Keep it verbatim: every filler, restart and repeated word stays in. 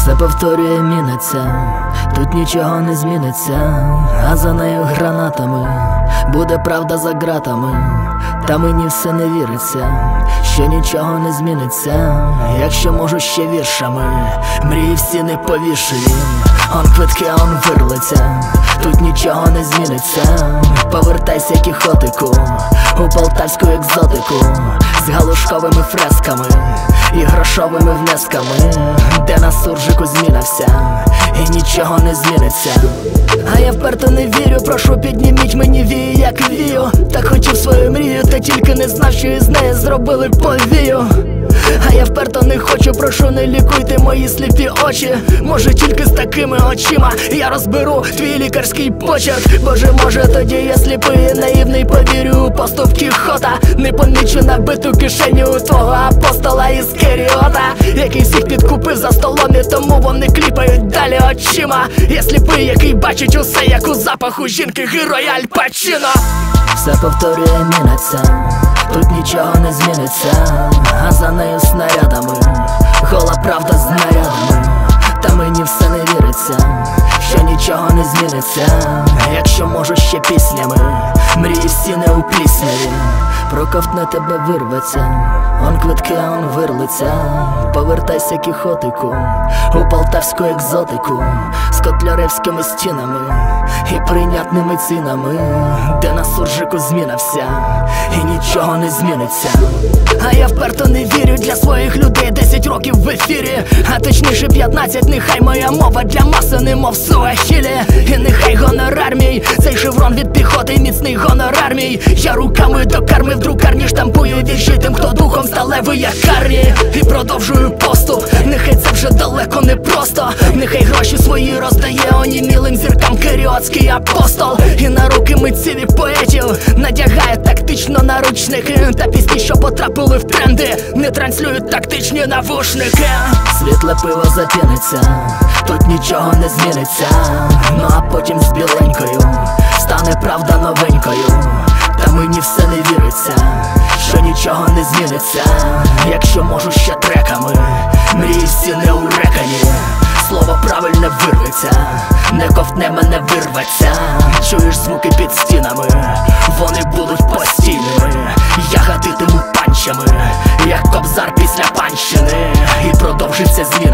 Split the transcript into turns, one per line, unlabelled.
Все повторює, міниться, тут нічого не зміниться, а за нею гранатами буде правда за ґратами. Та мені все не віриться, що нічого не зміниться, якщо можу ще віршами, мрії всі не повішені. Он квитки, а он вирлиця, тут нічого не зміниться. Повертайся, кіхотику, у полтавську екзотику, з галушковими фресками і грошовими внесками, де на суржику змінився, і нічого не зміниться. А я вперто не вірю, прошу підніміть мені вію, як вію. Так хотів свою мрію, та тільки не знав, що із неї зробили повію. А я вперто не хочу, прошу, не лікуйте мої сліпі очі. Може тільки з такими очима я розберу твій лікарський почерк. Боже, може тоді я сліпий і наївний повірю у поступ Кіхота. Не помічу набиту кишеню у твого апостола із Керіота, який всіх підкупив за столом, і тому вони кліпають далі очима. Я сліпий, який бачить усе, як у запаху жінки героя Аль Пачино. Все повторює, міниться, тут нічого не зміниться, а за нею снарядами гола правда з нарядами. Та мені все не віриться, що нічого не зміниться, якщо можу ще піснями, мрії всі не у плісняві. Проковтне тебе вирветься, он квитки, а он вирлиця. Повертайся, кіхотику, у полтавську екзотику, з котляревськими стінами і прийнятними цінами, де на суржику змінився, і нічого не зміниться. А я вперто не вірю, для своїх людей десять років в ефірі, а точніше п'ятнадцять, нехай моя мова для маси немов суахілі. І нехай гонорар мій, цей шеврон від піхоти, міцний гонорар мій. Я руками до карми в друкарні штампую вірші тим, хто духом сталевий, як Карні. І продовжую поступ, нехай це вже далеко не просто. Нехай гроші свої роздає онімілим зіркам керіотський апостол. І на руки митців і поетів надягає тактично наручники, та пісні, що потрапили в тренди, не транслюють тактичні навушники. Світле пиво запіниться, тут нічого не зміниться, ну а потім з біленькою стане правда новенькою. Та мені все не віриться, що нічого не зміниться, якщо можу ще треками, мрії всі не урекані. Слово правильне вирветься, не ковтне мене вирветься. Чуєш звуки під стінами, вони будуть постійними. Я гатитиму панчами, як кобзар після панщини, і продовжиться зміна.